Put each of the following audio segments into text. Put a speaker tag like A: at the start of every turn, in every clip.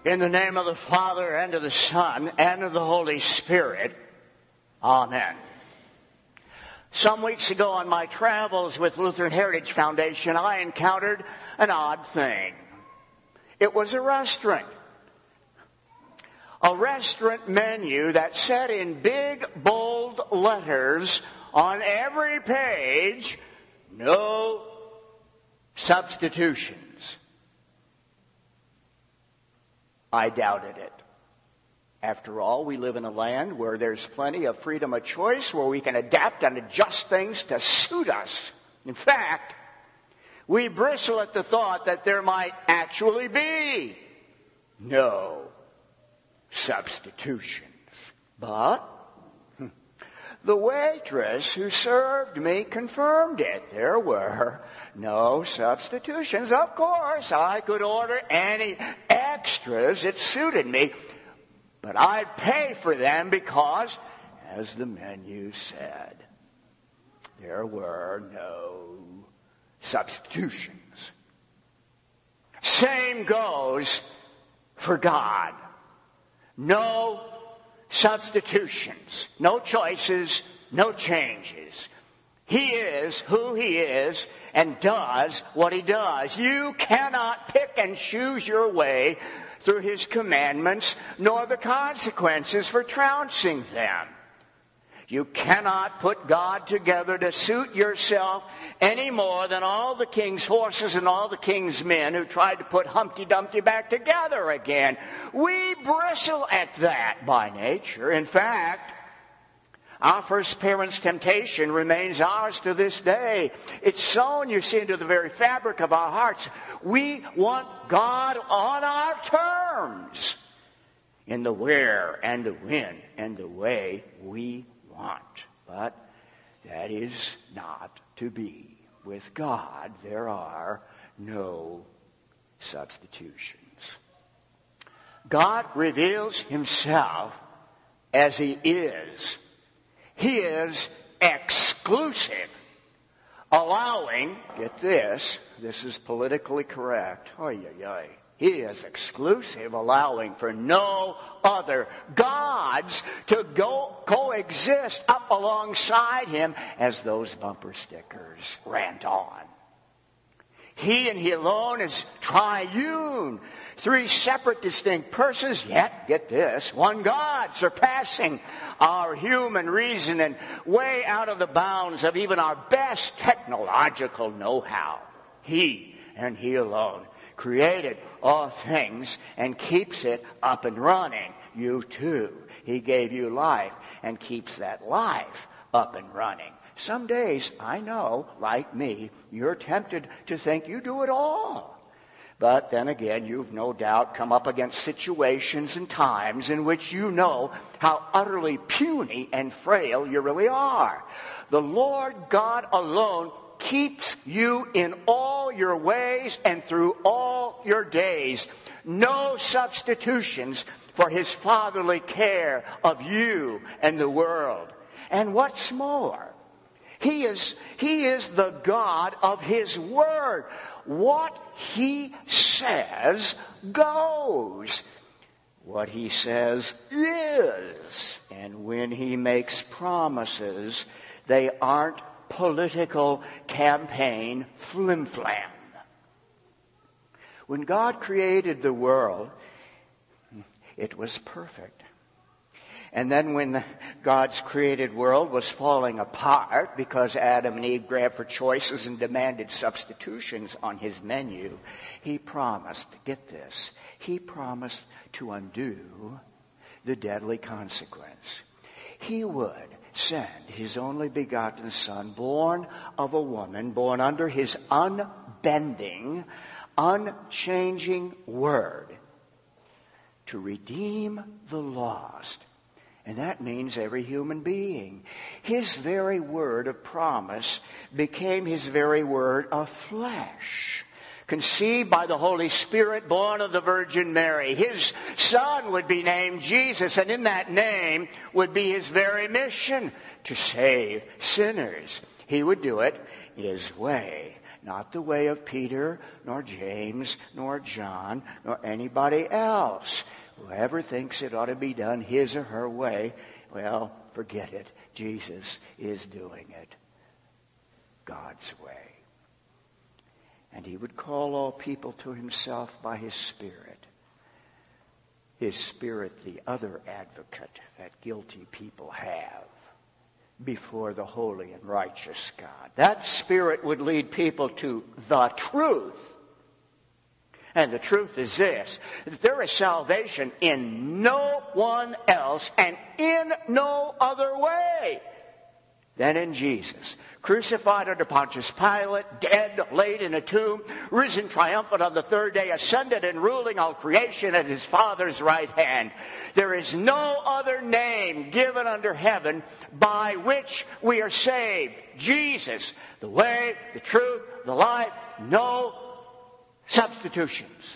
A: In the name of the Father, and of the Son, and of the Holy Spirit. Amen. Some weeks ago on my travels with Lutheran Heritage Foundation, I encountered an odd thing. It was a restaurant. A restaurant menu that said in big, bold letters on every page, no substitutions. I doubted it. After all, we live in a land where there's plenty of freedom of choice, where we can adapt and adjust things to suit us. In fact, we bristle at the thought that there might actually be no substitutions. But the waitress who served me confirmed it. There were no substitutions. Of course, I could order any extras that suited me, but I'd pay for them because, as the menu said, there were no substitutions. Same goes for God. No substitutions, no choices, no changes. He is who He is and does what He does. You cannot pick and choose your way through His commandments, nor the consequences for trouncing them. You cannot put God together to suit yourself any more than all the king's horses and all the king's men who tried to put Humpty Dumpty back together again. We bristle at that by nature. In fact, our first parents' temptation remains ours to this day. It's sown, you see, into the very fabric of our hearts. We want God on our terms, in the where and the when and the way we want. But that is not to be. With God, there are no substitutions. God reveals Himself as He is. He is exclusive, allowing, get this is politically correct. He is exclusive, allowing for no other gods to coexist up alongside Him, as those bumper stickers rant on. He and He alone is triune. Three separate, distinct persons, yet, get this, one God, surpassing our human reason and way out of the bounds of even our best technological know-how. He and He alone created all things and keeps it up and running. You too. He gave you life and keeps that life up and running. Some days, I know, like me, you're tempted to think you do it all. But then again, you've no doubt come up against situations and times in which you know how utterly puny and frail you really are. The Lord God alone keeps you in all your ways and through all your days. No substitutions for His fatherly care of you and the world. And what's more, He is the God of His Word. What He says goes. What He says is. And when He makes promises, they aren't political campaign flim-flam. When God created the world, it was perfect. And then when God's created world was falling apart because Adam and Eve grabbed for choices and demanded substitutions on His menu, He promised, get this, He promised to undo the deadly consequence. He would send His only begotten Son, born of a woman, born under His unbending, unchanging word, to redeem the lost. And that means every human being. His very word of promise became His very word of flesh. Conceived by the Holy Spirit, born of the Virgin Mary. His Son would be named Jesus, and in that name would be His very mission, to save sinners. He would do it His way, Not the way of Peter, nor James, nor John, nor anybody else. Whoever thinks it ought to be done his or her way, well, forget it. Jesus is doing it God's way. And he would call all people to himself by his Spirit. His Spirit, the other advocate that guilty people have before the holy and righteous God. That Spirit would lead people to the truth. And the truth is this, that there is salvation in no one else and in no other way than in Jesus. Crucified under Pontius Pilate, dead, laid in a tomb, risen triumphant on the third day, ascended and ruling all creation at his Father's right hand. There is no other name given under heaven by which we are saved. Jesus, the way, the truth, the life, no substitutions.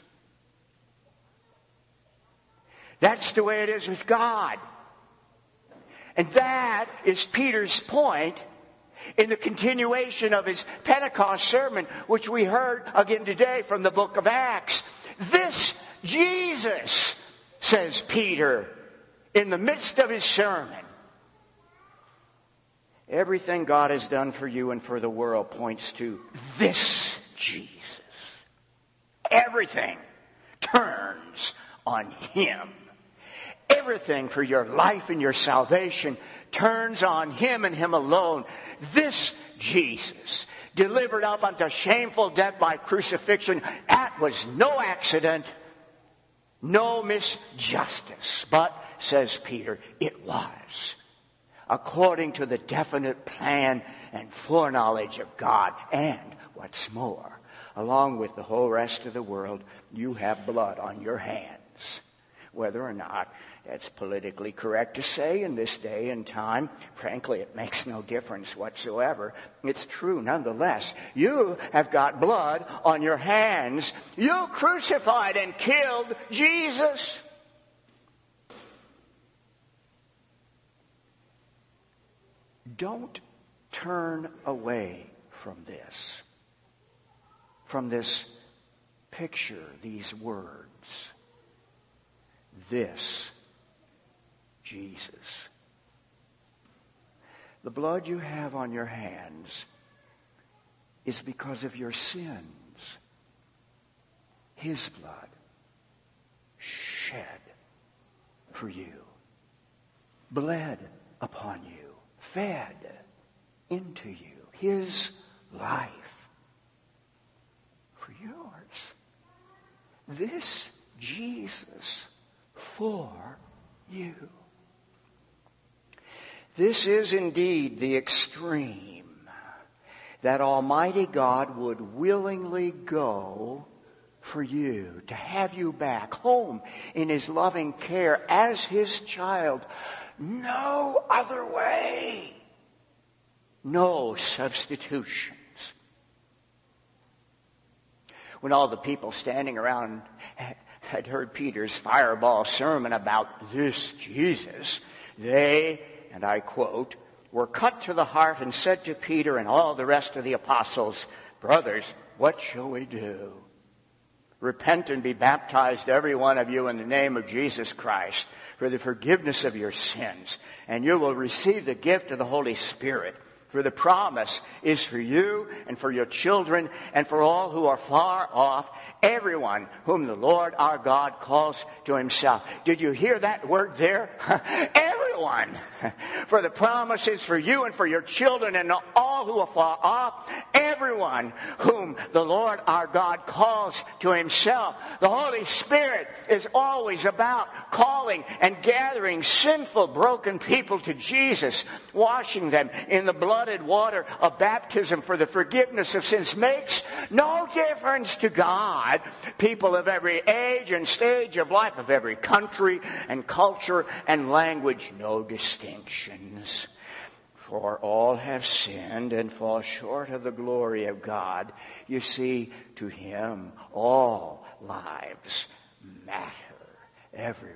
A: That's the way it is with God. And that is Peter's point in the continuation of his Pentecost sermon, which we heard again today from the book of Acts. This Jesus, says Peter, in the midst of his sermon, everything God has done for you and for the world points to this Jesus. Everything turns on him. Everything for your life and your salvation turns on him and him alone. This Jesus, delivered up unto shameful death by crucifixion, that was no accident, no misjustice. But, says Peter, it was according to the definite plan and foreknowledge of God. And, what's more, along with the whole rest of the world, you have blood on your hands. Whether or not that's politically correct to say in this day and time, frankly, it makes no difference whatsoever. It's true nonetheless. You have got blood on your hands. You crucified and killed Jesus. Don't turn away from this picture, these words. This Jesus. The blood you have on your hands is because of your sins. His blood shed for you, bled upon you, fed into you, his life for yours. This Jesus for you. This is indeed the extreme that Almighty God would willingly go for you, to have you back home in his loving care as his child. No other way. No substitutions. When all the people standing around had heard Peter's fireball sermon about this Jesus, they, and I quote, were cut to the heart and said to Peter and all the rest of the apostles, "Brothers, what shall we do?" "Repent and be baptized, every one of you, in the name of Jesus Christ, for the forgiveness of your sins, and you will receive the gift of the Holy Spirit. For the promise is for you and for your children and for all who are far off, everyone whom the Lord our God calls to himself." Did you hear that word there? Everyone. For the promise is for you and for your children and all who are far off, everyone whom the Lord our God calls to himself. The Holy Spirit is always about calling and gathering sinful, broken people to Jesus, washing them in the blooded water of baptism for the forgiveness of sins. Makes no difference to God. People of every age and stage of life, of every country and culture and language, no distinctions. For all have sinned and fall short of the glory of God. You see, to him all lives matter. Everyone.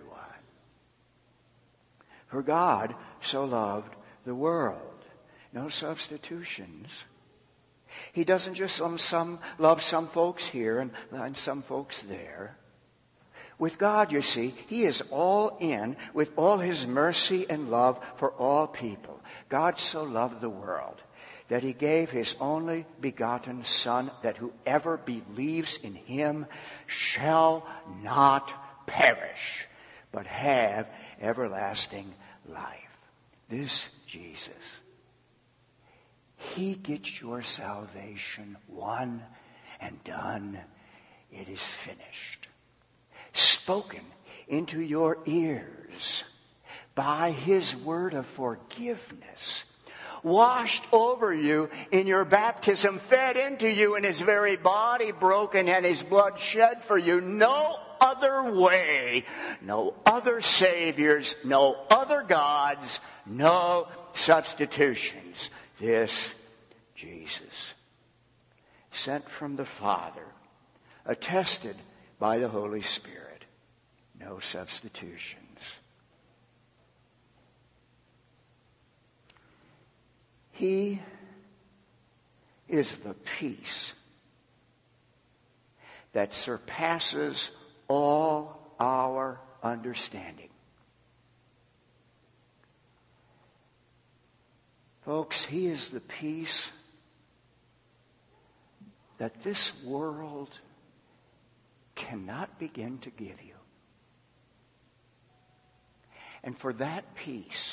A: For God so loved the world. No substitutions. He doesn't just love some folks here and some folks there. With God, you see, He is all in with all His mercy and love for all people. God so loved the world that He gave His only begotten Son, that whoever believes in Him shall not perish, but have everlasting life. This Jesus, He gets your salvation won and done. It is finished. Spoken into your ears by His word of forgiveness, washed over you in your baptism, fed into you in His very body broken and His blood shed for you. No other way, no other saviors, no other gods, no substitutions. This Jesus, sent from the Father, attested by the Holy Spirit. No substitutions. He is the peace that surpasses all our understanding. Folks, He is the peace that this world cannot begin to give you. And for that peace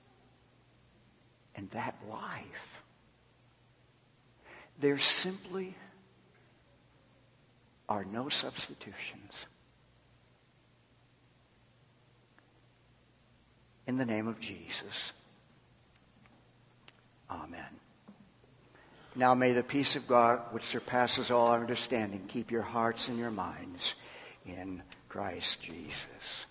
A: and that life, there simply are no substitutions. In the name of Jesus, amen. Now may the peace of God, which surpasses all our understanding, keep your hearts and your minds in Christ Jesus.